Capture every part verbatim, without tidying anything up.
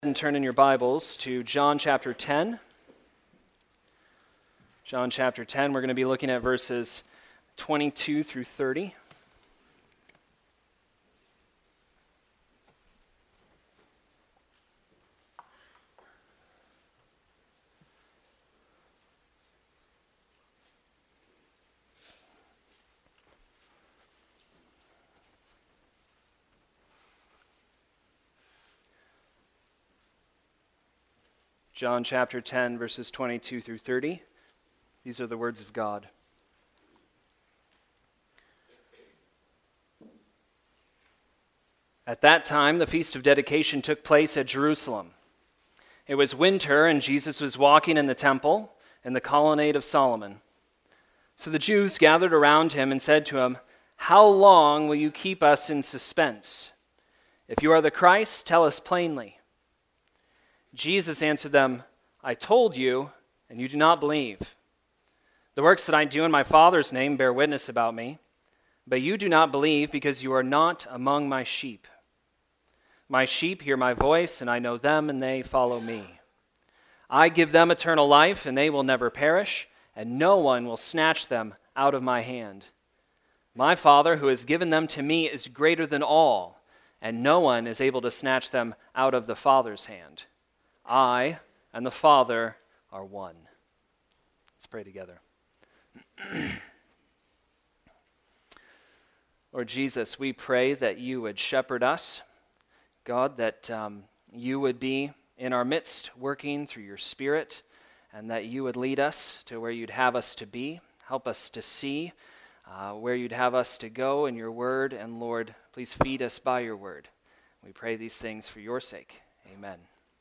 And turn in your Bibles to John chapter ten. John chapter ten, we're going to be looking at verses twenty-two through thirty. John chapter ten, verses twenty-two through thirty. These are the words of God. At that time, the Feast of Dedication took place at Jerusalem. It was winter, and Jesus was walking in the temple in the colonnade of Solomon. So the Jews gathered around him and said to him, "How long will you keep us in suspense? If you are the Christ, tell us plainly." Jesus answered them, "I told you, and you do not believe. The works that I do in my Father's name bear witness about me, but you do not believe because you are not among my sheep. My sheep hear my voice, and I know them, and they follow me. I give them eternal life, and they will never perish, and no one will snatch them out of my hand. My Father, who has given them to me, is greater than all, and no one is able to snatch them out of the Father's hand. I and the Father are one." Let's pray together. Lord Jesus, we pray that you would shepherd us. God, that um, you would be in our midst, working through your Spirit, and that you would lead us to where you'd have us to be. Help us to see uh, where you'd have us to go in your word. And Lord, please feed us by your word. We pray these things for your sake. Amen.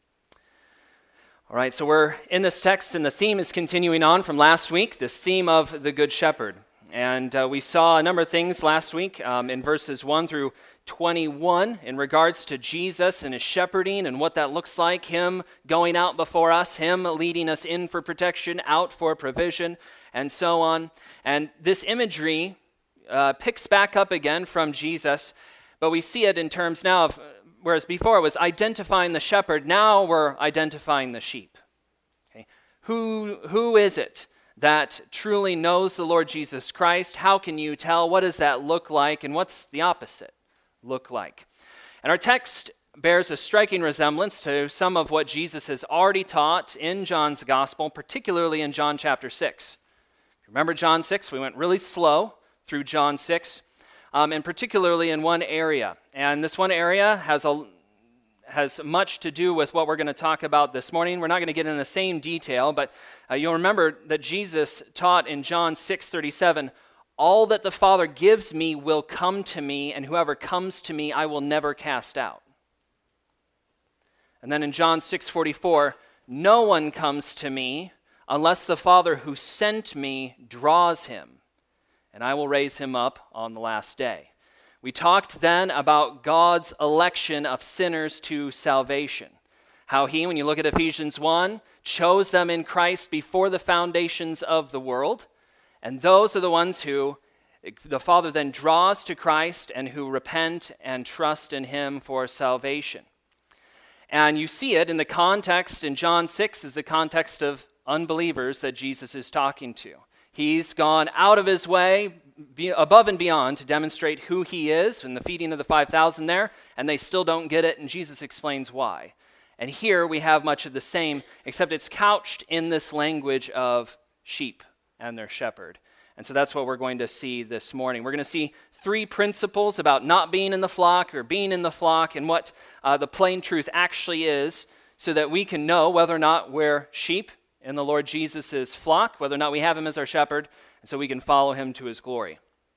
All right, so we're in this text, and the theme is continuing on from last week, this theme of the Good Shepherd. And uh, we saw a number of things last week um, in verses one through twenty-one in regards to Jesus and his shepherding and what that looks like, him going out before us, him leading us in for protection, out for provision, and so on. And this imagery uh, picks back up again from Jesus, but we see it in terms now of whereas before it was identifying the shepherd, now we're identifying the sheep. Okay? Who, who is it that truly knows the Lord Jesus Christ? How can you tell? What does that look like? And what's the opposite look like? And our text bears a striking resemblance to some of what Jesus has already taught in John's gospel, particularly in John chapter six. Remember John six? We went really slow through John six. Um, and particularly in one area. And this one area has a has much to do with what we're going to talk about this morning. We're not going to get in the same detail, but uh, you'll remember that Jesus taught in John six thirty-seven, "All that the Father gives me will come to me, and whoever comes to me I will never cast out." And then in John six forty-four, "No one comes to me unless the Father who sent me draws him, and I will raise him up on the last day." We talked then about God's election of sinners to salvation. How he, when you look at Ephesians one, chose them in Christ before the foundations of the world. And those are the ones who the Father then draws to Christ and who repent and trust in him for salvation. And you see it in the context in John six is the context of unbelievers that Jesus is talking to. He's gone out of his way, be above and beyond, to demonstrate who he is in the feeding of the five thousand there, and they still don't get it, and Jesus explains why. And here we have much of the same, except it's couched in this language of sheep and their shepherd. And so that's what we're going to see this morning. We're going to see three principles about not being in the flock or being in the flock and what uh, the plain truth actually is, so that we can know whether or not we're sheep in the Lord Jesus' flock, whether or not we have him as our shepherd, and so we can follow him to his glory.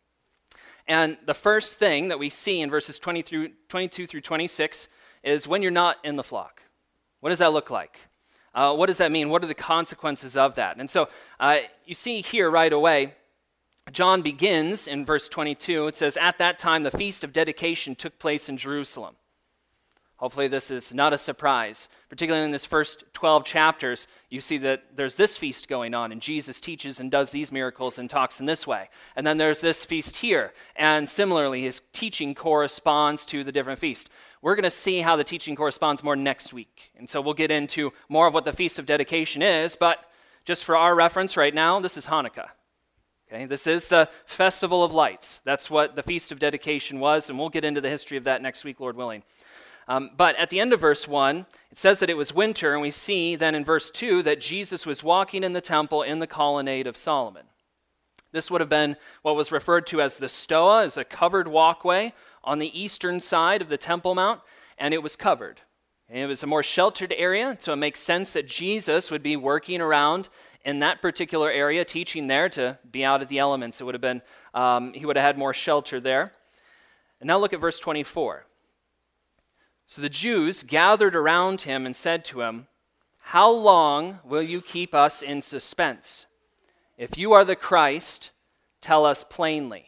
And the first thing that we see in verses twenty through, twenty-two through twenty-six is when you're not in the flock. What does that look like? Uh, what does that mean? What are the consequences of that? And so uh, you see here right away, John begins in verse twenty-two. It says, "At that time the Feast of Dedication took place in Jerusalem." Hopefully this is not a surprise. Particularly in this first twelve chapters, you see that there's this feast going on, and Jesus teaches and does these miracles and talks in this way. And then there's this feast here, and similarly his teaching corresponds to the different feast. we're going to see how the teaching corresponds more next week. And so we'll get into more of what the Feast of Dedication is, but just for our reference right now, this is Hanukkah. Okay, this is the Festival of Lights. That's what the Feast of Dedication was, and we'll get into the history of that next week, Lord willing. Um, but at the end of verse one, it says that it was winter, and we see then in verse two that Jesus was walking in the temple in the colonnade of Solomon. This would have been what was referred to as the Stoa, as a covered walkway on the eastern side of the Temple Mount, and it was covered. And it was a more sheltered area, so it makes sense that Jesus would be working around in that particular area, teaching there to be out of the elements. It would have been, um, he would have had more shelter there. And now look at verse twenty-four. So the Jews gathered around him and said to him, "How long will you keep us in suspense? If you are the Christ, tell us plainly."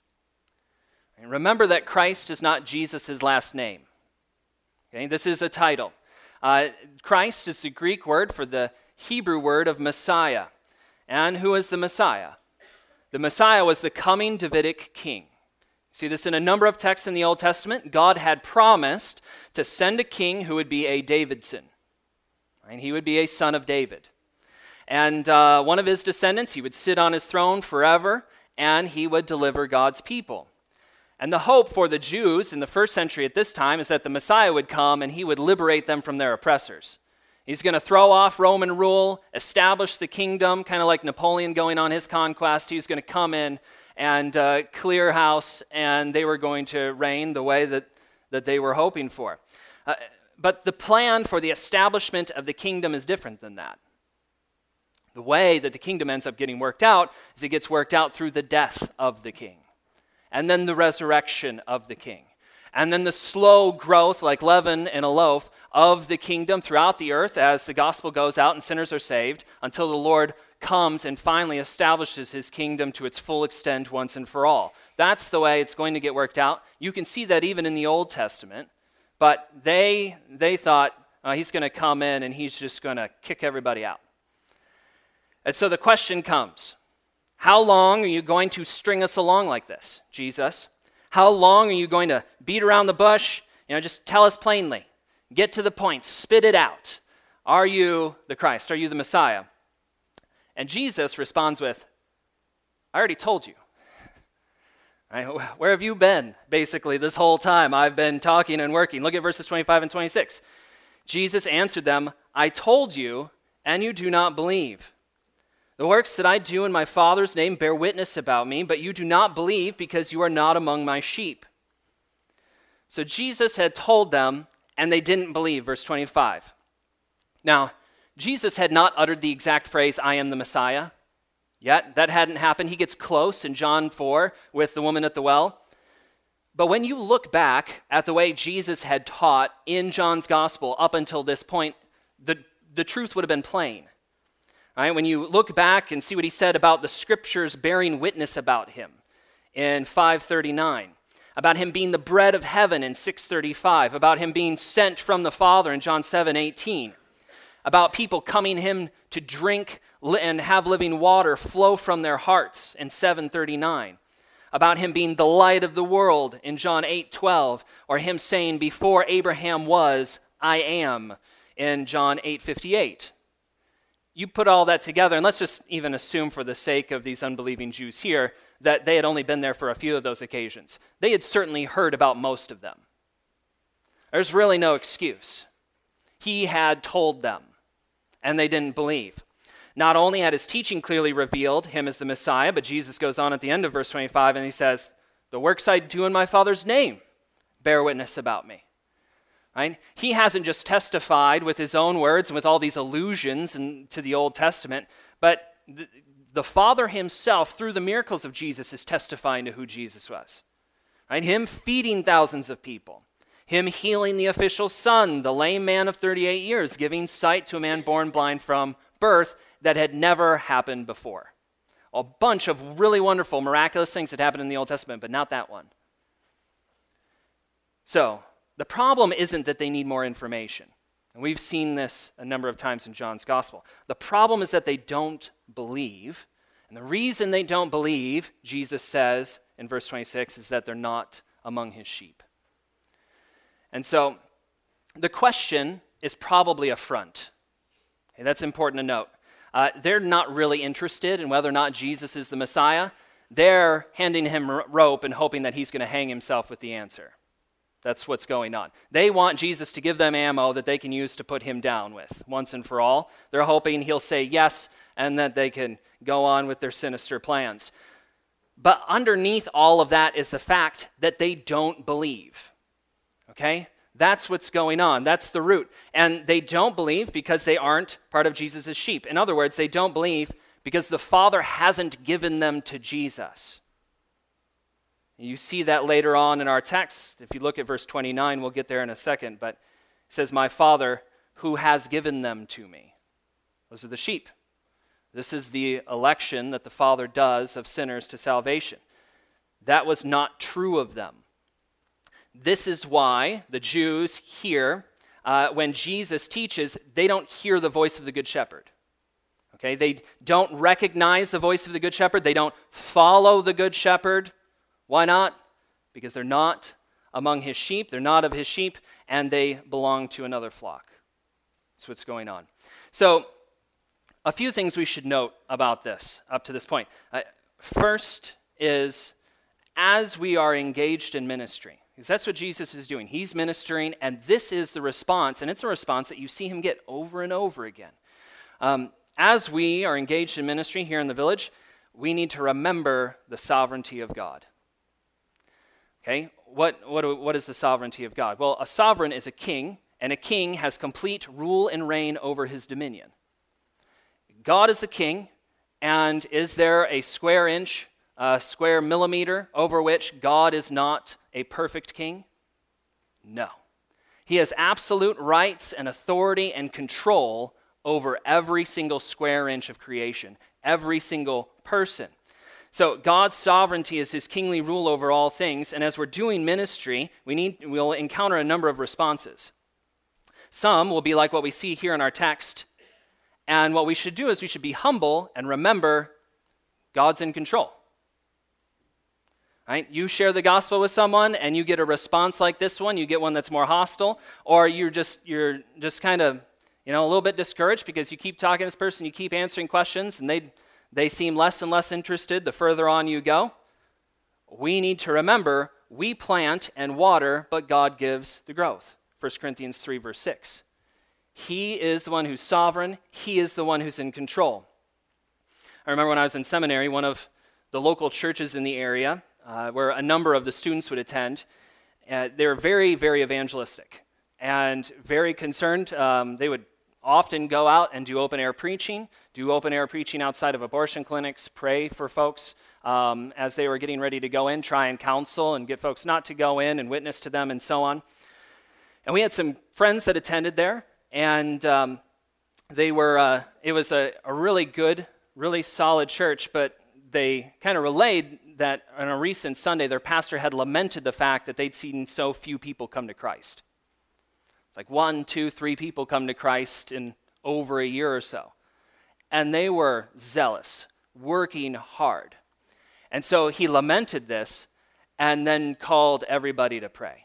And remember that Christ is not Jesus' last name. Okay, this is a title. Uh, Christ is the Greek word for the Hebrew word of Messiah. And who is the Messiah? The Messiah was the coming Davidic king. See this in a number of texts in the Old Testament. God had promised to send a king who would be a Davidson. Right? He would be a son of David. And uh, one of his descendants, he would sit on his throne forever, and he would deliver God's people. And the hope for the Jews in the first century at this time is that the Messiah would come and he would liberate them from their oppressors. He's going to throw off Roman rule, establish the kingdom, kind of like Napoleon going on his conquest. He's going to come in and uh, clear house, and they were going to reign the way that, that they were hoping for. Uh, but the plan for the establishment of the kingdom is different than that. The way that the kingdom ends up getting worked out is it gets worked out through the death of the king, and then the resurrection of the king, and then the slow growth, like leaven in a loaf, of the kingdom throughout the earth as the gospel goes out and sinners are saved, until the Lord comes and finally establishes his kingdom to its full extent once and for all. That's the way it's going to get worked out. You can see that even in the Old Testament, but they, they thought uh, he's going to come in and he's just going to kick everybody out. And so the question comes, how long are you going to string us along like this, Jesus? How long are you going to beat around the bush? You know, just tell us plainly. Get to the point. Spit it out. Are you the Christ? Are you the Messiah? And Jesus responds with, I already told you. Right? Where have you been, basically, this whole time? I've been talking and working. Look at verses twenty-five and twenty-six. Jesus answered them, I told you, and you do not believe. The works that I do in my Father's name bear witness about me, but you do not believe because you are not among my sheep. So Jesus had told them, and they didn't believe, verse twenty-five. Now, Jesus had not uttered the exact phrase, I am the Messiah, yet. That hadn't happened. He gets close in John four with the woman at the well. But when you look back at the way Jesus had taught in John's gospel up until this point, the, the truth would have been plain. Right? When you look back and see what he said about the scriptures bearing witness about him in five thirty-nine, about him being the bread of heaven in six thirty-five, about him being sent from the Father in John seven eighteen, about people coming him to drink and have living water flow from their hearts in seven thirty-nine, about him being the light of the world in John eight twelve, or him saying, before Abraham was, I am in John eight fifty-eight. You put all that together, and let's just even assume for the sake of these unbelieving Jews here that they had only been there for a few of those occasions. They had certainly heard about most of them. There's really no excuse. He had told them, and they didn't believe. Not only had his teaching clearly revealed him as the Messiah, but Jesus goes on at the end of verse twenty-five and he says, the works I do in my Father's name bear witness about me. Right? He hasn't just testified with his own words and with all these allusions in, to the Old Testament, but the, the Father himself, through the miracles of Jesus, is testifying to who Jesus was. Right? Him feeding thousands of people. Him healing the official son, the lame man of thirty-eight years, giving sight to a man born blind from birth that had never happened before. A bunch of really wonderful, miraculous things that happened in the Old Testament, but not that one. So, the problem isn't that they need more information. And we've seen this a number of times in John's gospel. The problem is that they don't believe. And the reason they don't believe, Jesus says in verse twenty-six, is that they're not among his sheep. And so the question is probably a front. Okay, that's important to note. Uh, they're not really interested in whether or not Jesus is the Messiah. They're handing him r- rope and hoping that he's going to hang himself with the answer. That's what's going on. They want Jesus to give them ammo that they can use to put him down with once and for all. They're hoping he'll say yes and that they can go on with their sinister plans. But underneath all of that is the fact that they don't believe. Okay? That's what's going on. That's the root. And they don't believe because they aren't part of Jesus' sheep. In other words, they don't believe because the Father hasn't given them to Jesus. You see that later on in our text. If you look at verse twenty-nine, we'll get there in a second, but it says, "My Father who has given them to me." Those are the sheep. This is the election that the Father does of sinners to salvation. That was not true of them. This is why the Jews hear, uh, when Jesus teaches, they don't hear the voice of the Good Shepherd. Okay, they don't recognize the voice of the Good Shepherd. They don't follow the Good Shepherd. Why not? Because they're not among his sheep, they're not of his sheep, and they belong to another flock. That's what's going on. So, a few things we should note about this up to this point. Uh, first is, as we are engaged in ministry, because that's what Jesus is doing. He's ministering, and this is the response, and it's a response that you see him get over and over again. Um, as we are engaged in ministry here in the village, we need to remember the sovereignty of God. Okay, what, what, what is the sovereignty of God? Well, a sovereign is a king, and a king has complete rule and reign over his dominion. God is the king, and is there a square inch, a square millimeter over which God is not a perfect king? No. He has absolute rights and authority and control over every single square inch of creation, every single person. So God's sovereignty is his kingly rule over all things, and as we're doing ministry, we need, we'll encounter a number of responses. Some will be like what we see here in our text, and what we should do is we should be humble and remember God's in control. Right? You share the gospel with someone and you get a response like this one, you get one that's more hostile, or you're just you're just kind of, you know, a little bit discouraged because you keep talking to this person, you keep answering questions, and they They seem less and less interested the further on you go. We need to remember, we plant and water, but God gives the growth. First Corinthians three, verse six. He is the one who's sovereign. He is the one who's in control. I remember when I was in seminary, one of the local churches in the area, uh, where a number of the students would attend, uh, they were very, very evangelistic and very concerned. Um, they would often go out and do open-air preaching, do open-air preaching outside of abortion clinics, pray for folks um, as they were getting ready to go in, try and counsel and get folks not to go in and witness to them and so on. And we had some friends that attended there, and um, they were, uh, it was a, a really good, really solid church, but they kind of relayed that on a recent Sunday, their pastor had lamented the fact that they'd seen so few people come to Christ. Like one, two, three people come to Christ in over a year or so. And they were zealous, working hard. And so he lamented this and then called everybody to pray.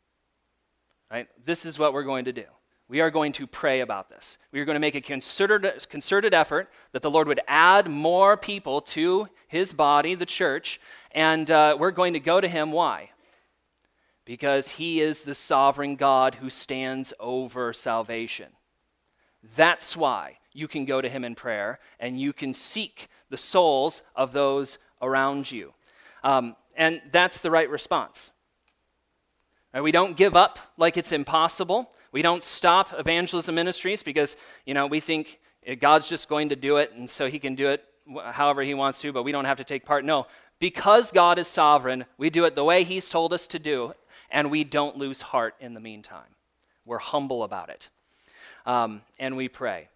Right? This is what we're going to do. We are going to pray about this. We are going to make a concerted, concerted effort that the Lord would add more people to his body, the church, and uh, we're going to go to him. Why? Because he is the sovereign God who stands over salvation. That's why you can go to him in prayer and you can seek the souls of those around you. Um, and that's the right response. Right? We don't give up like it's impossible. We don't stop evangelism ministries because, you know, we think God's just going to do it and so he can do it however he wants to, but we don't have to take part. No, because God is sovereign, we do it the way he's told us to do, and we don't lose heart in the meantime. We're humble about it. Um, and we pray.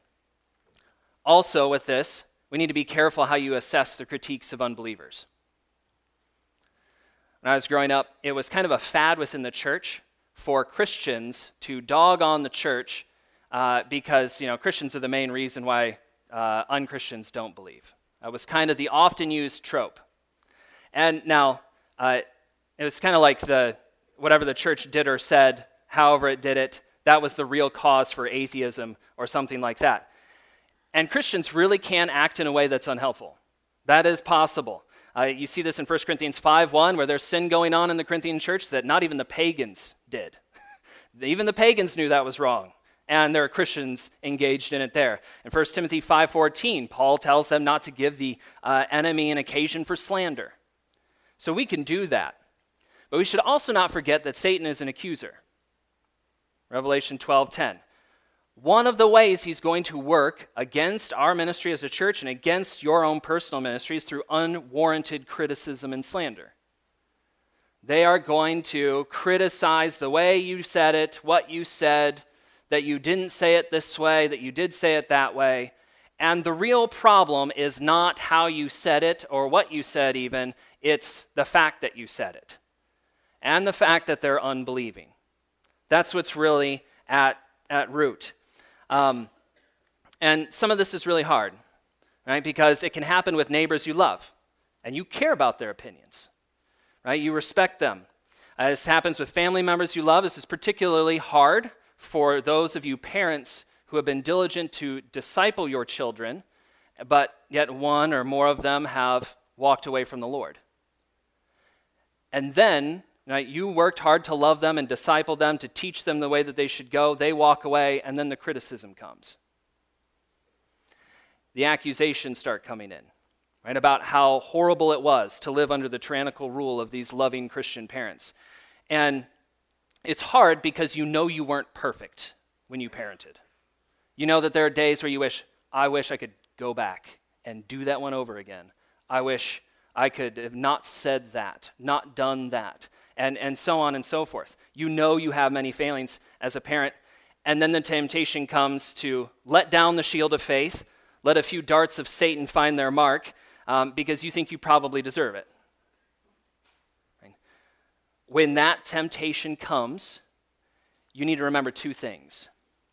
Also with this, we need to be careful how you assess the critiques of unbelievers. When I was growing up, it was kind of a fad within the church for Christians to dog on the church uh, because, you know, Christians are the main reason why uh, un-Christians don't believe. That was kind of the often used trope. And now, uh, it was kind of like the whatever the church did or said however it did it, that was the real cause for atheism or something like that. And Christians really can act in a way that's unhelpful. That is possible. Uh, you see this in First Corinthians five one, where there's sin going on in the Corinthian church that not even the pagans did. Even the pagans knew that was wrong, and there are Christians engaged in it there. In First Timothy five fourteen, Paul tells them not to give the uh, enemy an occasion for slander. So we can do that. But we should also not forget that Satan is an accuser. Revelation twelve ten. One of the ways he's going to work against our ministry as a church and against your own personal ministry is through unwarranted criticism and slander. They are going to criticize the way you said it, what you said, that you didn't say it this way, that you did say it that way. And the real problem is not how you said it or what you said even, it's the fact that you said it. And the fact that they're unbelieving. That's what's really at, at root. Um, and some of this is really hard, right? Because it can happen with neighbors you love, and you care about their opinions, right? You respect them. Uh, this happens with family members you love. This is particularly hard for those of you parents who have been diligent to disciple your children, but yet one or more of them have walked away from the Lord. And then, right, you worked hard to love them and disciple them, to teach them the way that they should go. They walk away, and then the criticism comes. The accusations start coming in, right, about how horrible it was to live under the tyrannical rule of these loving Christian parents. And it's hard because you know you weren't perfect when you parented. You know that there are days where you wish, I wish I could go back and do that one over again. I wish I could have not said that, not done that. And, and so on and so forth. You know you have many failings as a parent, and then the temptation comes to let down the shield of faith, let a few darts of Satan find their mark, um, because you think you probably deserve it. Right? When that temptation comes, you need to remember two things.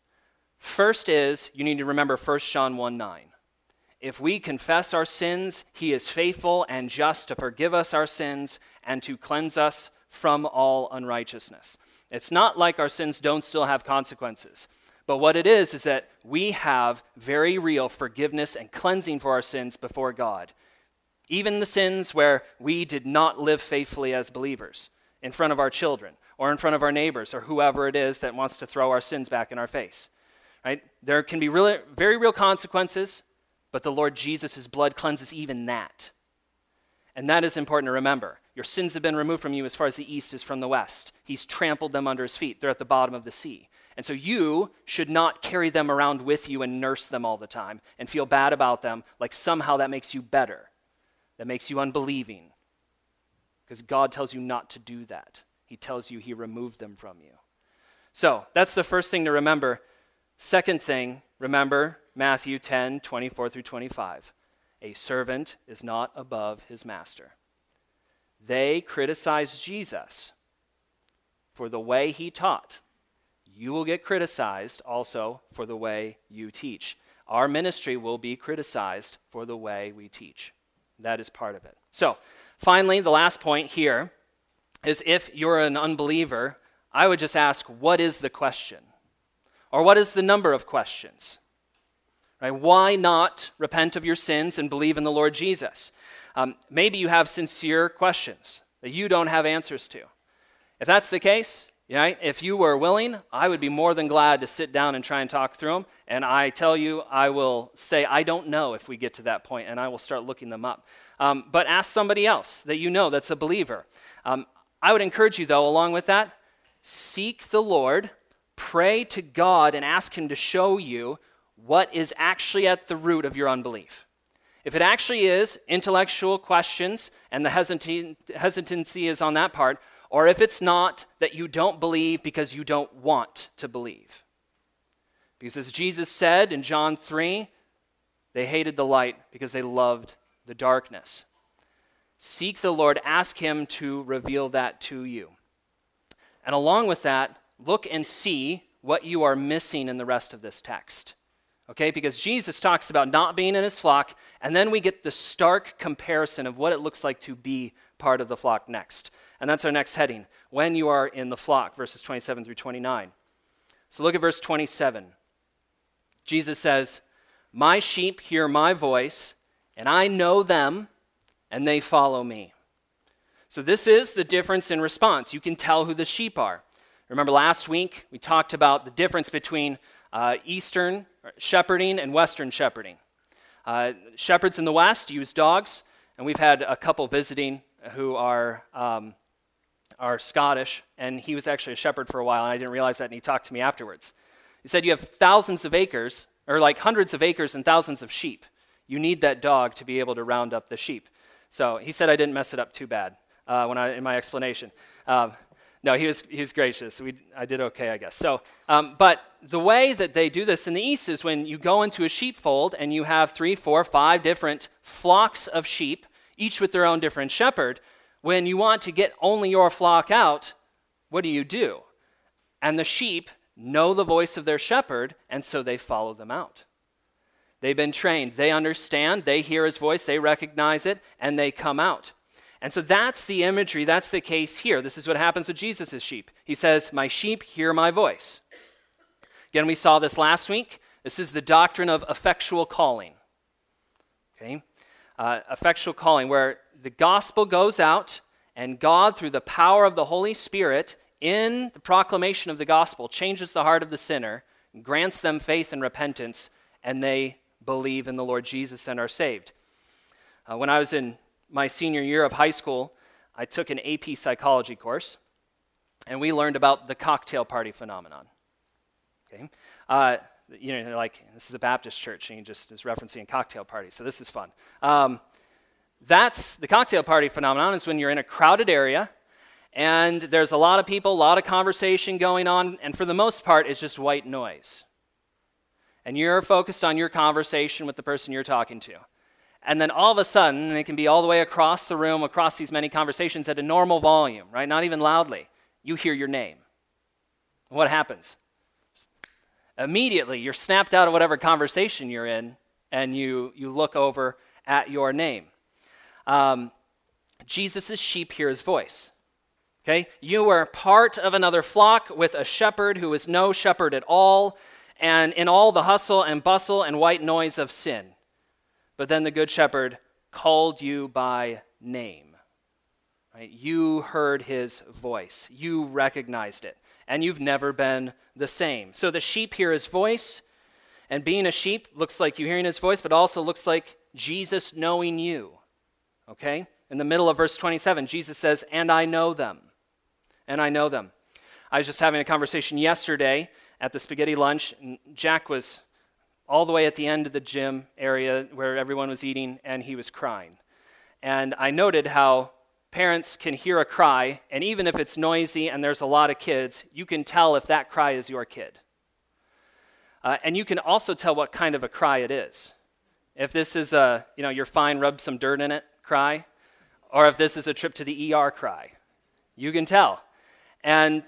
First is, you need to remember First John one nine. If we confess our sins, he is faithful and just to forgive us our sins and to cleanse us from all unrighteousness. It's not like our sins don't still have consequences. But what it is, is that we have very real forgiveness and cleansing for our sins before God. Even the sins where we did not live faithfully as believers in front of our children or in front of our neighbors or whoever it is that wants to throw our sins back in our face. Right? There can be really, very real consequences, but the Lord Jesus' blood cleanses even that. And that is important to remember. Your sins have been removed from you as far as the east is from the west. He's trampled them under his feet. They're at the bottom of the sea. And so you should not carry them around with you and nurse them all the time and feel bad about them like somehow that makes you better, that makes you unbelieving. Because God tells you not to do that. He tells you he removed them from you. So that's the first thing to remember. Second thing, remember Matthew ten, twenty-four through twenty-five. A servant is not above his master. They criticize Jesus for the way he taught. You will get criticized also for the way you teach. Our ministry will be criticized for the way we teach. That is part of it. So, finally, the last point here is if you're an unbeliever, I would just ask, what is the question? Or what is the number of questions? Right? Why not repent of your sins and believe in the Lord Jesus? Um, maybe you have sincere questions that you don't have answers to. If that's the case, right, if you were willing, I would be more than glad to sit down and try and talk through them. And I tell you, I will say, I don't know if we get to that point, and I will start looking them up. Um, but ask somebody else that you know that's a believer. Um, I would encourage you, though, along with that, seek the Lord, pray to God, and ask him to show you what is actually at the root of your unbelief. If it actually is intellectual questions and the hesitancy, hesitancy is on that part, or if it's not, that you don't believe because you don't want to believe. Because as Jesus said in John three, they hated the light because they loved the darkness. Seek the Lord, ask him to reveal that to you. And along with that, look and see what you are missing in the rest of this text. Okay, because Jesus talks about not being in his flock, and then we get the stark comparison of what it looks like to be part of the flock next. And that's our next heading, when you are in the flock, verses twenty-seven through twenty-nine. So look at verse twenty-seven. Jesus says, "My sheep hear my voice, and I know them, and they follow me." So this is the difference in response. You can tell who the sheep are. Remember last week, we talked about the difference between uh, Eastern shepherding and Western shepherding. Uh, shepherds in the West use dogs, and we've had a couple visiting who are, um, are Scottish, and he was actually a shepherd for a while, and I didn't realize that, and he talked to me afterwards. He said, you have thousands of acres, or like hundreds of acres and thousands of sheep. You need that dog to be able to round up the sheep. So he said I didn't mess it up too bad uh, when I in my explanation. Um, no, he was he was gracious. We I did okay, I guess. So, um, but the way that they do this in the East is when you go into a sheepfold and you have three, four, five different flocks of sheep, each with their own different shepherd. When you want to get only your flock out, what do you do? And the sheep know the voice of their shepherd, and so they follow them out. They've been trained. They understand. They hear his voice. They recognize it, and they come out. And so that's the imagery. That's the case here. This is what happens with Jesus' sheep. He says, my sheep hear my voice. Again, we saw this last week. This is the doctrine of effectual calling. Okay? Uh, effectual calling, where the gospel goes out, and God, through the power of the Holy Spirit, in the proclamation of the gospel, changes the heart of the sinner, grants them faith and repentance, and they believe in the Lord Jesus and are saved. Uh, when I was in my senior year of high school, I took an A P psychology course, and we learned about the cocktail party phenomenon. Okay, uh, you know, like this is a Baptist church, and he just is referencing a cocktail party, so this is fun. Um, that's the cocktail party phenomenon is when you're in a crowded area, and there's a lot of people, a lot of conversation going on, and for the most part, it's just white noise. And you're focused on your conversation with the person you're talking to. And then all of a sudden, and it can be all the way across the room, across these many conversations at a normal volume, right? Not even loudly. You hear your name. What happens? Immediately, you're snapped out of whatever conversation you're in, and you, you look over at your name. Um, Jesus' sheep hear his voice. Okay? You are part of another flock with a shepherd who is no shepherd at all, and in all the hustle and bustle and white noise of sin. But then the good shepherd called you by name. Right? You heard his voice. You recognized it. And you've never been the same. So the sheep hear his voice, and being a sheep looks like you hearing his voice, but also looks like Jesus knowing you. Okay? In the middle of verse twenty-seven, Jesus says, and I know them. And I know them. I was just having a conversation yesterday at the spaghetti lunch, and Jack was all the way at the end of the gym area where everyone was eating, and he was crying. And I noted how parents can hear a cry, and even if it's noisy and there's a lot of kids, you can tell if that cry is your kid. Uh, and you can also tell what kind of a cry it is. If this is a, you know, you're fine, rub some dirt in it cry, or if this is a trip to the E R cry. You can tell. And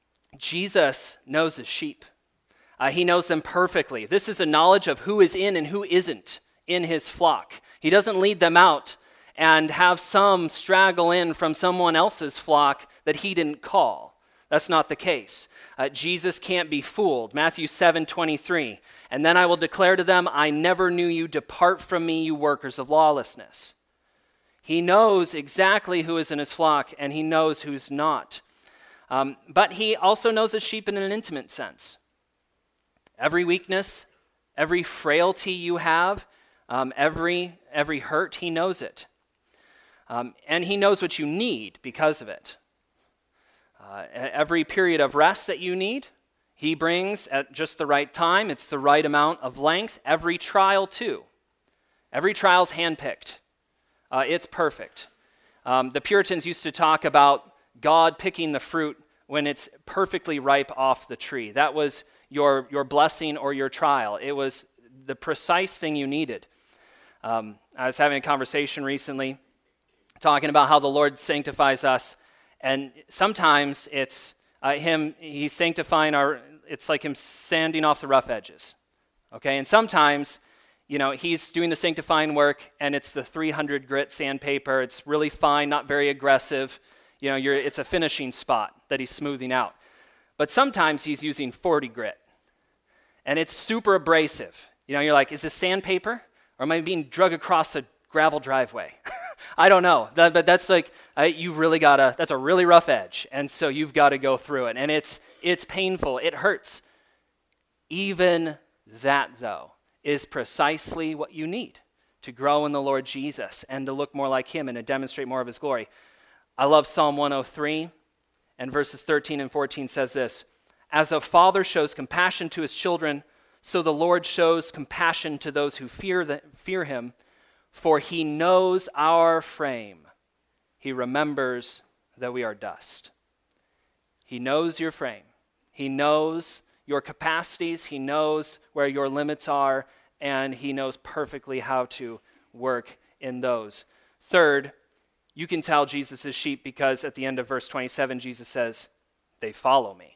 Jesus knows his sheep. Uh, he knows them perfectly. This is a knowledge of who is in and who isn't in his flock. He doesn't lead them out and have some straggle in from someone else's flock that he didn't call. That's not the case. Uh, Jesus can't be fooled. Matthew seven twenty-three, and then I will declare to them, I never knew you. Depart from me, you workers of lawlessness. He knows exactly who is in his flock, and he knows who's not. Um, but he also knows his sheep in an intimate sense. Every weakness, every frailty you have, um, every, every hurt, he knows it. Um, and he knows what you need because of it. Uh, every period of rest that you need, he brings at just the right time. It's the right amount of length. Every trial, too. Every trial's handpicked. Uh, it's perfect. Um, the Puritans used to talk about God picking the fruit when it's perfectly ripe off the tree. That was your, your blessing or your trial. It was the precise thing you needed. Um, I was having a conversation recently talking about how the Lord sanctifies us, and sometimes it's uh, him, he's sanctifying our, it's like him sanding off the rough edges, okay? And sometimes, you know, he's doing the sanctifying work, and it's the three hundred grit sandpaper. It's really fine, not very aggressive. You know, you're, it's a finishing spot that he's smoothing out. But sometimes he's using forty grit, and it's super abrasive. You know, you're like, is this sandpaper, or am I being drug across a gravel driveway? I don't know, that, but that's like, uh, you really gotta, that's a really rough edge, and so you've got to go through it, and it's it's painful, it hurts. Even that, though, is precisely what you need to grow in the Lord Jesus and to look more like him and to demonstrate more of his glory. I love Psalm one oh three, and verses thirteen and fourteen says this, "As a father shows compassion to his children, so the Lord shows compassion to those who fear the, fear him, for he knows our frame. He remembers that we are dust." He knows your frame. He knows your capacities. He knows where your limits are, and he knows perfectly how to work in those. Third, you can tell Jesus is sheep because at the end of verse twenty-seven, Jesus says, "They follow me."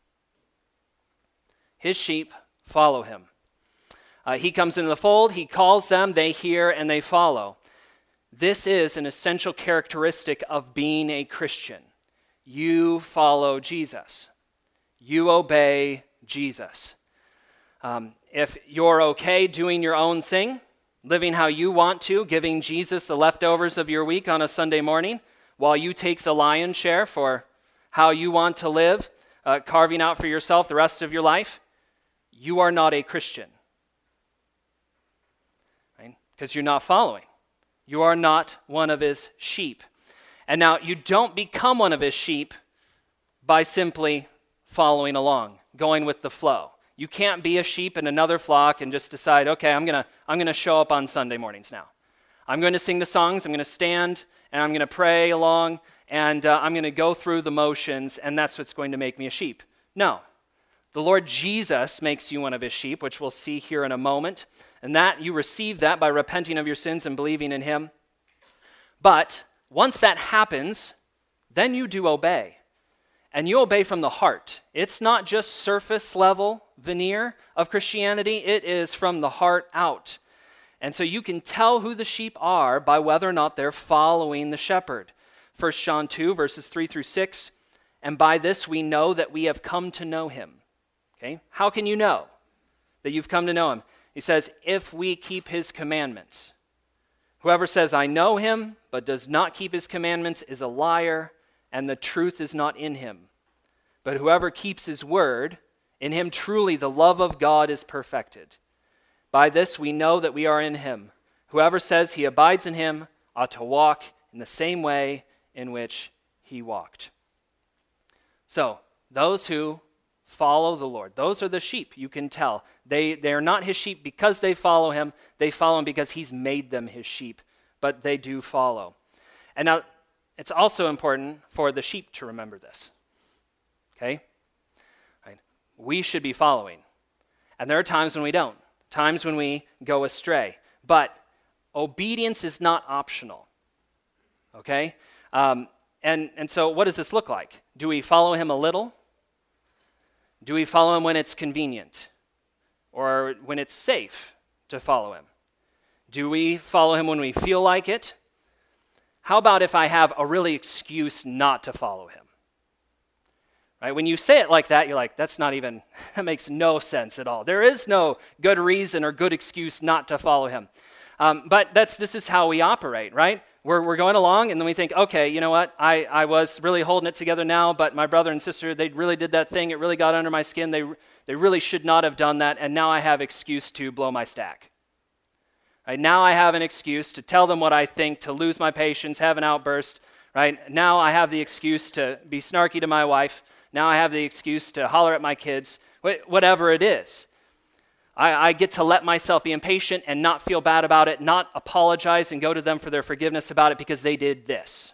His sheep follow him. Uh, he comes into the fold, he calls them, they hear, and they follow. This is an essential characteristic of being a Christian. You follow Jesus. You obey Jesus. Um, if you're okay doing your own thing, living how you want to, giving Jesus the leftovers of your week on a Sunday morning, while you take the lion's share for how you want to live, uh, carving out for yourself the rest of your life, you are not a Christian. Right? Because you're not following. You are not one of his sheep. And now, you don't become one of his sheep by simply following along, going with the flow. You can't be a sheep in another flock and just decide, okay, I'm gonna I'm gonna show up on Sunday mornings now. I'm going to sing the songs, I'm going to stand, and I'm going to pray along, and uh, I'm going to go through the motions, and that's what's going to make me a sheep. No. The Lord Jesus makes you one of his sheep, which we'll see here in a moment, and that you receive that by repenting of your sins and believing in him. But once that happens, then you do obey. And you obey from the heart. It's not just surface level veneer of Christianity, it is from the heart out. And so you can tell who the sheep are by whether or not they're following the shepherd. First John two, verses three through six, "And by this we know that we have come to know him." Okay? How can you know that you've come to know him? He says, "If we keep his commandments. Whoever says, 'I know him,' but does not keep his commandments is a liar, and the truth is not in him. But whoever keeps his word, in him truly the love of God is perfected. By this we know that we are in him. Whoever says he abides in him ought to walk in the same way in which he walked." So, those who follow the Lord, those are the sheep, you can tell. They, they are not his sheep because they follow him. They follow him because he's made them his sheep. But they do follow. And now, it's also important for the sheep to remember this. Okay? Right. We should be following. And there are times when we don't. Times when we go astray. But obedience is not optional. Okay? Um, and, and so what does this look like? Do we follow him a little? Do we follow him when it's convenient? Or when it's safe to follow him? Do we follow him when we feel like it? How about if I have a really excuse not to follow him? Right? When you say it like that, you're like, that's not even, that makes no sense at all. There is no good reason or good excuse not to follow him. Um, but that's this is how we operate, right? We're, we're going along, and then we think, okay, you know what? I, I was really holding it together now, but my brother and sister, they really did that thing. It really got under my skin. They, they really should not have done that, and now I have excuse to blow my stack. Right? Now I have an excuse to tell them what I think, to lose my patience, have an outburst. Right? Now I have the excuse to be snarky to my wife. Now I have the excuse to holler at my kids. Wh- whatever it is. I, I get to let myself be impatient and not feel bad about it, not apologize and go to them for their forgiveness about it because they did this.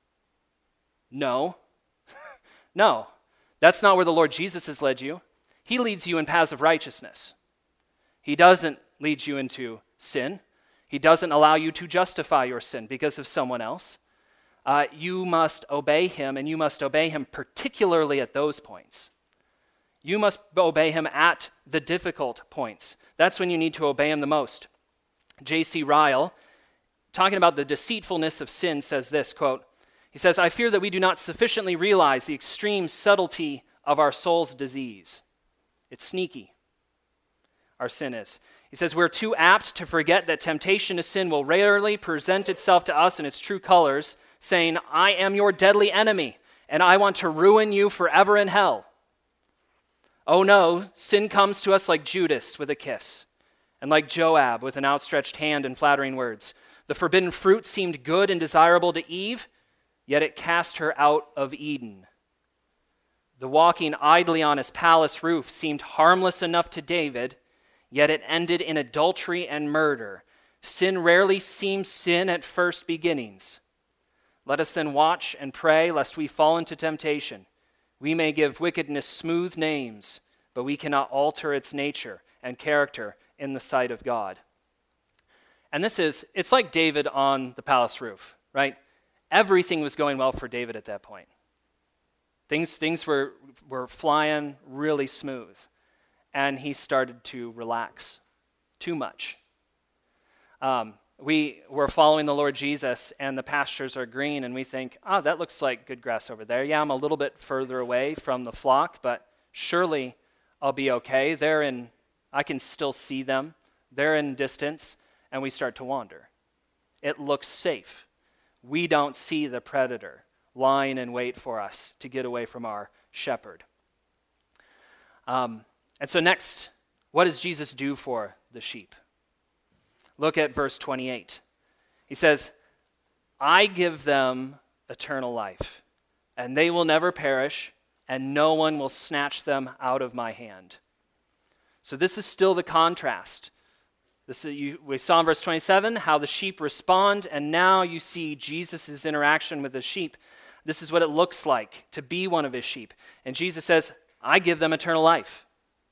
No. No. That's not where the Lord Jesus has led you. He leads you in paths of righteousness. He doesn't lead you into sin. He doesn't allow you to justify your sin because of someone else. Uh, you must obey him, and you must obey him particularly at those points. You must obey him at the difficult points. That's when you need to obey him the most. J C Ryle, talking about the deceitfulness of sin, says this, quote, He says, I fear that we do not sufficiently realize the extreme subtlety of our soul's disease. It's sneaky, our sin is. He says, we're too apt to forget that temptation to sin will rarely present itself to us in its true colors, saying, I am your deadly enemy, and I want to ruin you forever in hell. Oh no, sin comes to us like Judas with a kiss, and like Joab with an outstretched hand and flattering words. The forbidden fruit seemed good and desirable to Eve, yet it cast her out of Eden. The walking idly on his palace roof seemed harmless enough to David, yet it ended in adultery and murder. Sin rarely seems sin at first beginnings. Let us then watch and pray lest we fall into temptation. We may give wickedness smooth names, but we cannot alter its nature and character in the sight of God. And this is, it's like David on the palace roof, right? Everything was going well for David at that point. Things, things were, were flying really smooth. And he started to relax too much. Um, we were following the Lord Jesus, and the pastures are green, and we think, oh, that looks like good grass over there. Yeah, I'm a little bit further away from the flock, but surely I'll be okay. They're in, I can still see them. They're in distance, and we start to wander. It looks safe. We don't see the predator lying in wait for us to get away from our shepherd. Um, and so next, what does Jesus do for the sheep? Look at verse twenty-eight. He says, I give them eternal life, and they will never perish, and no one will snatch them out of my hand. So this is still the contrast. This is, you, we saw in verse twenty-seven how the sheep respond, and now you see Jesus' interaction with the sheep. This is what it looks like to be one of his sheep. And Jesus says, I give them eternal life.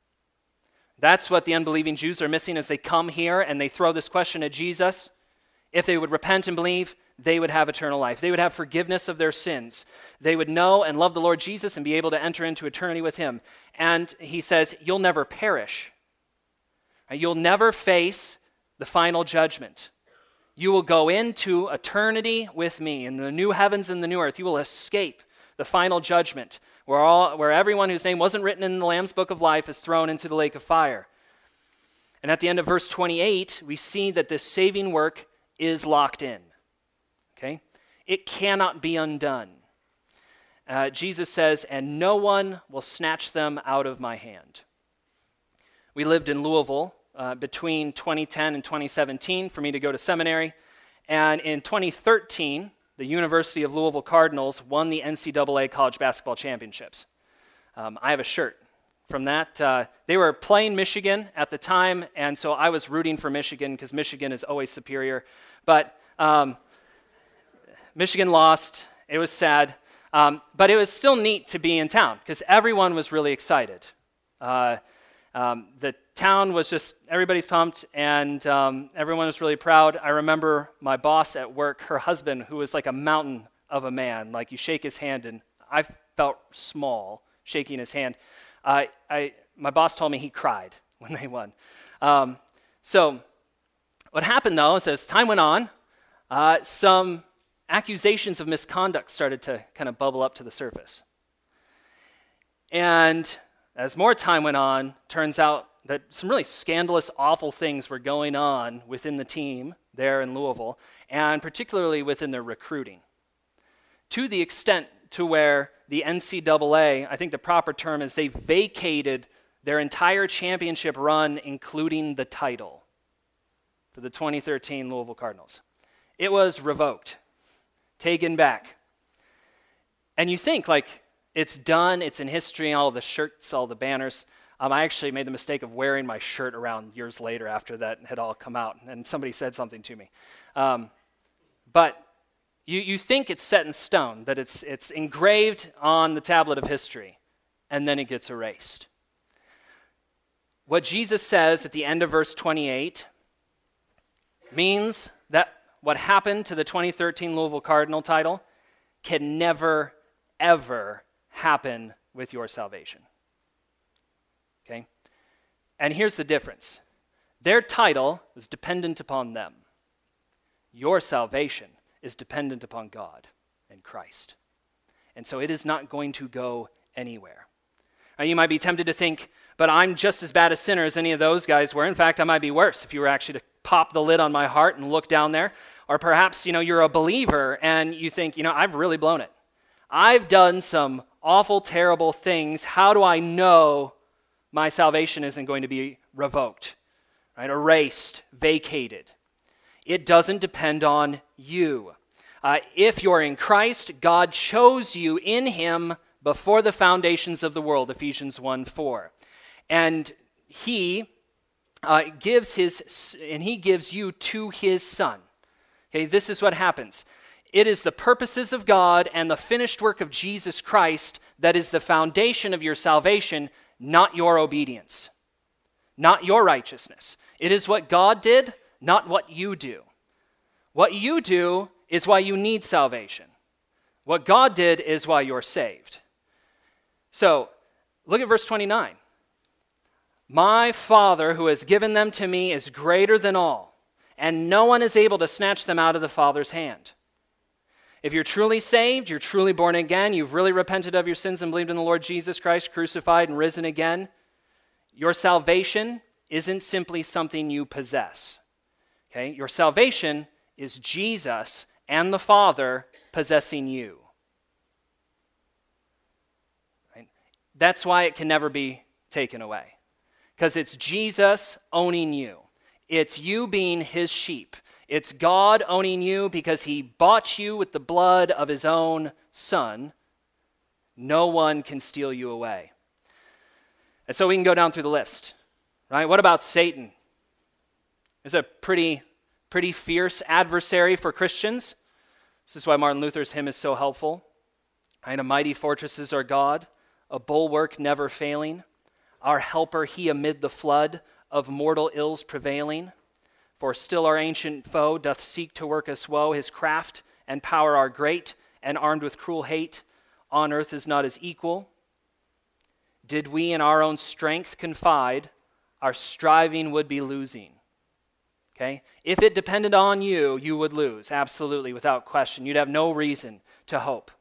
That's what the unbelieving Jews are missing as they come here and they throw this question at Jesus. If they would repent and believe, they would have eternal life. They would have forgiveness of their sins. They would know and love the Lord Jesus and be able to enter into eternity with him. And he says, you'll never perish. You'll never face the final judgment. You will go into eternity with me. In the new heavens and the new earth, you will escape the final judgment, where all, where everyone whose name wasn't written in the Lamb's book of life is thrown into the lake of fire. And at the end of verse twenty-eight, we see that this saving work is locked in. Okay? It cannot be undone. Uh, Jesus says, and no one will snatch them out of my hand. We lived in Louisville uh, between twenty ten and twenty seventeen for me to go to seminary. And in twenty thirteen, the University of Louisville Cardinals won the N C double A college basketball championships. Um, I have a shirt from that. Uh, they were playing Michigan at the time, and so I was rooting for Michigan because Michigan is always superior. But um, Michigan lost. It was sad. Um, but it was still neat to be in town because everyone was really excited. Uh, um, the town was just, everybody's pumped, and um, everyone was really proud. I remember my boss at work, her husband, who was like a mountain of a man. Like you shake his hand, and I felt small shaking his hand. Uh, I, my boss told me he cried when they won. Um, so what happened, though, is as time went on, uh, some accusations of misconduct started to kind of bubble up to the surface. And as more time went on, turns out that some really scandalous, awful things were going on within the team there in Louisville, and particularly within their recruiting, to the extent to where the N C double A, I think the proper term is they vacated their entire championship run, including the title, for the twenty thirteen Louisville Cardinals. It was revoked, taken back. And you think, like, it's done, it's in history, all the shirts, all the banners. Um, I actually made the mistake of wearing my shirt around years later after that had all come out, and somebody said something to me. Um, but you, you think it's set in stone, that it's, it's engraved on the tablet of history, and then it gets erased. What Jesus says at the end of verse twenty-eight means that what happened to the twenty thirteen Louisville Cardinal title can never, ever happen with your salvation. Okay? And here's the difference. Their title is dependent upon them. Your salvation is dependent upon God. in Christ. And so it is not going to go anywhere. Now, you might be tempted to think, but I'm just as bad a sinner as any of those guys were. In fact, I might be worse if you were actually to pop the lid on my heart and look down there. Or perhaps, you know, you're a believer and you think, you know, I've really blown it. I've done some awful, terrible things. How do I know my salvation isn't going to be revoked, right? Erased, vacated? It doesn't depend on you. Uh, if you're in Christ, God chose you in him before the foundations of the world, Ephesians one four. And he uh, gives his, and he gives you to his Son. Okay, this is what happens. It is the purposes of God and the finished work of Jesus Christ that is the foundation of your salvation, not your obedience, not your righteousness. It is what God did, not what you do. What you do is why you need salvation. What God did is why you're saved. So, look at verse twenty-nine. My Father who has given them to me is greater than all, and no one is able to snatch them out of the Father's hand. If you're truly saved, you're truly born again, you've really repented of your sins and believed in the Lord Jesus Christ, crucified and risen again, your salvation isn't simply something you possess. Okay? Your salvation is Jesus and the Father possessing you. Right? That's why it can never be taken away. Because it's Jesus owning you. It's you being his sheep. It's God owning you because he bought you with the blood of his own Son. No one can steal you away. And so we can go down through the list. Right? What about Satan? He's a pretty, pretty fierce adversary for Christians. This is why Martin Luther's hymn is so helpful. Right? A mighty fortress is our God, a bulwark never failing. Our helper he amid the flood of mortal ills prevailing. For still our ancient foe doth seek to work us woe. His craft and power are great, and armed with cruel hate, on earth is not his equal. Did we in our own strength confide, our striving would be losing. Okay? If it depended on you, you would lose, absolutely, without question. You'd have no reason to hope.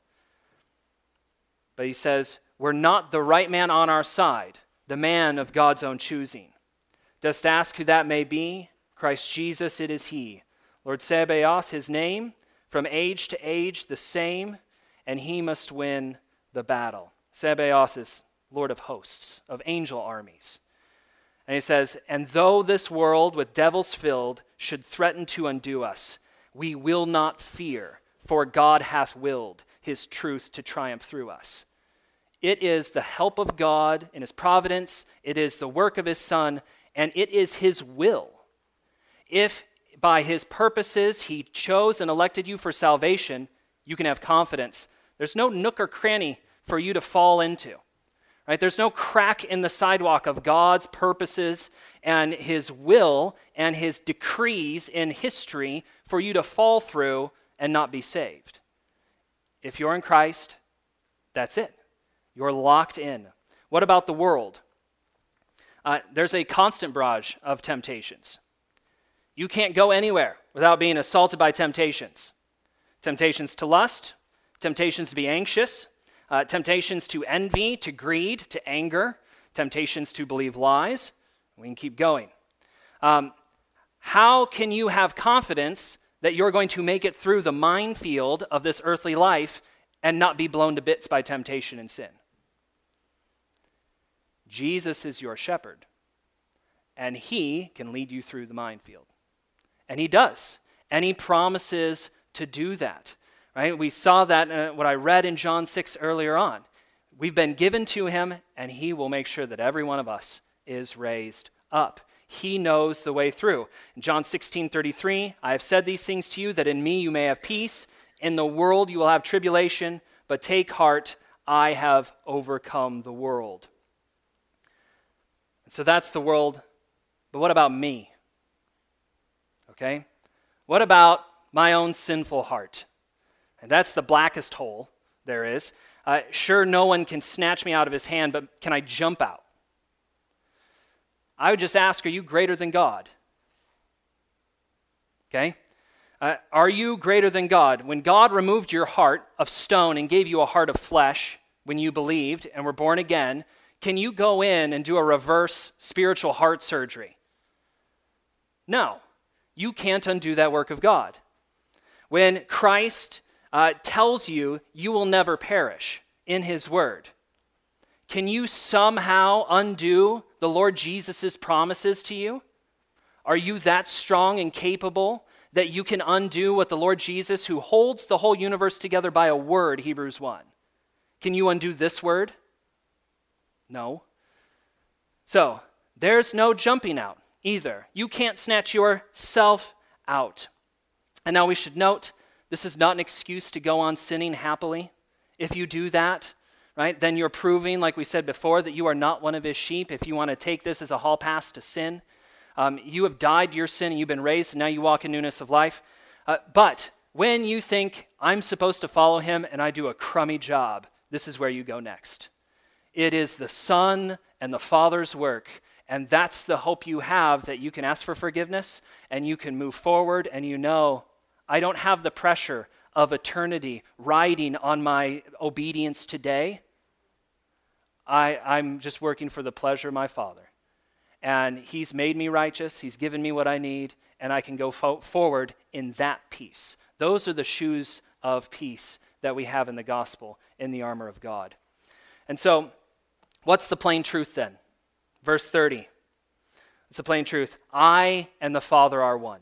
But he says, we're not the right man on our side, the man of God's own choosing. Dost ask who that may be? Christ Jesus, it is he. Lord Sabaoth, his name, from age to age the same, and he must win the battle. Sabaoth is Lord of hosts, of angel armies. And he says, and though this world with devils filled should threaten to undo us, we will not fear, for God hath willed his truth to triumph through us. It is the help of God in his providence, it is the work of his Son, and it is his will. If by his purposes he chose and elected you for salvation, you can have confidence. There's no nook or cranny for you to fall into. Right? There's no crack in the sidewalk of God's purposes and his will and his decrees in history for you to fall through and not be saved. If you're in Christ, that's it. You're locked in. What about the world? Uh, there's a constant barrage of temptations. You can't go anywhere without being assaulted by temptations. Temptations to lust, temptations to be anxious, uh, temptations to envy, to greed, to anger, temptations to believe lies. We can keep going. Um, how can you have confidence that you're going to make it through the minefield of this earthly life and not be blown to bits by temptation and sin? Jesus is your shepherd, and he can lead you through the minefield. And he does, and he promises to do that. Right? We saw that in what I read in John six earlier on. We've been given to him, and he will make sure that every one of us is raised up. He knows the way through. In John sixteen thirty-three, I have said these things to you, that in me you may have peace. In the world you will have tribulation, but take heart, I have overcome the world. And so that's the world, but what about me? Okay? What about my own sinful heart? And that's the blackest hole there is. Uh, sure, no one can snatch me out of his hand, but can I jump out? I would just ask, are you greater than God? Okay? Uh, are you greater than God? When God removed your heart of stone and gave you a heart of flesh when you believed and were born again, can you go in and do a reverse spiritual heart surgery? No. You can't undo that work of God. When Christ uh, tells you you will never perish in his word, can you somehow undo the Lord Jesus' promises to you? Are you that strong and capable that you can undo what the Lord Jesus, who holds the whole universe together by a word, Hebrews one, can you undo this word? No. So, there's no jumping out either. You can't snatch yourself out. And now we should note, this is not an excuse to go on sinning happily. If you do that, right, then you're proving, like we said before, that you are not one of his sheep. If you want to take this as a hall pass to sin, um, you have died to your sin and you've been raised, and now you walk in newness of life. Uh, but when you think, I'm supposed to follow him and I do a crummy job, this is where you go next. It is the Son and the Father's work, and that's the hope you have, that you can ask for forgiveness and you can move forward, and you know, I don't have the pressure of eternity riding on my obedience today. I, I'm just working for the pleasure of my Father. And he's made me righteous, he's given me what I need, and I can go fo- forward in that peace. Those are the shoes of peace that we have in the gospel, in the armor of God. And so, what's the plain truth then? Verse thirty. It's the plain truth. I and the Father are one.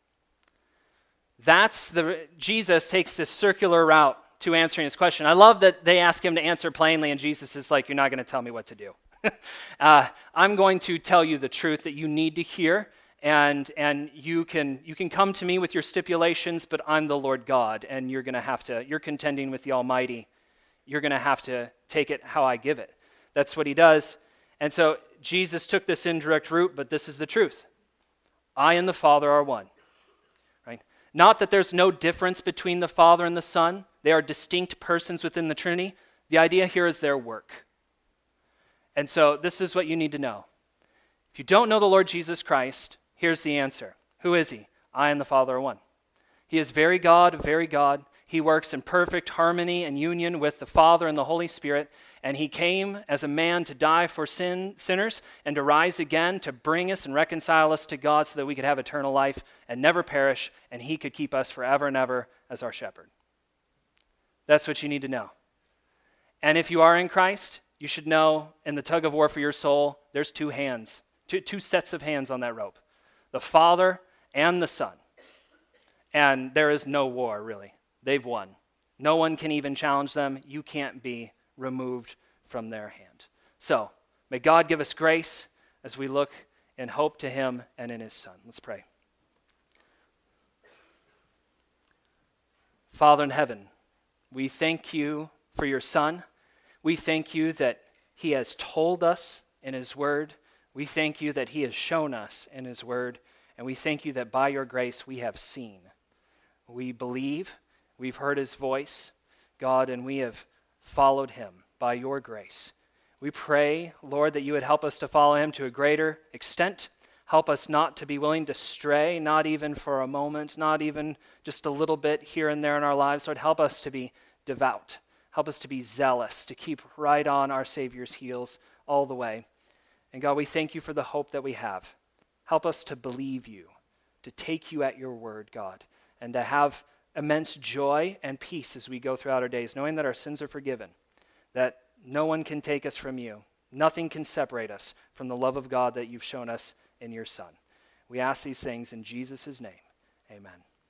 That's the, Jesus takes this circular route to answering his question. I love that they ask him to answer plainly, and Jesus is like, you're not going to tell me what to do. uh, I'm going to tell you the truth that you need to hear, and and you can you can come to me with your stipulations, but I'm the Lord God, and you're going to have to, you're contending with the Almighty. You're going to have to take it how I give it. That's what he does. And so Jesus took this indirect route, but this is the truth. I and the Father are one. Right? Not that there's no difference between the Father and the Son. They are distinct persons within the Trinity. The idea here is their work. And so this is what you need to know. If you don't know the Lord Jesus Christ, here's the answer. Who is he? I and the Father are one. He is very God, very God. He works in perfect harmony and union with the Father and the Holy Spirit, and he came as a man to die for sin, sinners and to rise again to bring us and reconcile us to God so that we could have eternal life and never perish, and he could keep us forever and ever as our shepherd. That's what you need to know. And if you are in Christ, you should know in the tug of war for your soul, there's two hands, two, two sets of hands on that rope, the Father and the Son. And there is no war, really. They've won. No one can even challenge them. You can't be removed from their hand. So, may God give us grace as we look in hope to him and in his Son. Let's pray. Father in heaven, we thank you for your Son. We thank you that he has told us in his word. We thank you that he has shown us in his word. And we thank you that by your grace we have seen. We believe, we've heard his voice, God, and we have followed him by your grace. We pray, Lord, that you would help us to follow him to a greater extent. Help us not to be willing to stray, not even for a moment, not even just a little bit here and there in our lives. Lord, help us to be devout. Help us to be zealous, to keep right on our Savior's heels all the way. And God, we thank you for the hope that we have. Help us to believe you, to take you at your word, God, and to have immense joy and peace as we go throughout our days, knowing that our sins are forgiven, that no one can take us from you. Nothing can separate us from the love of God that you've shown us in your Son. We ask these things in Jesus' name. Amen.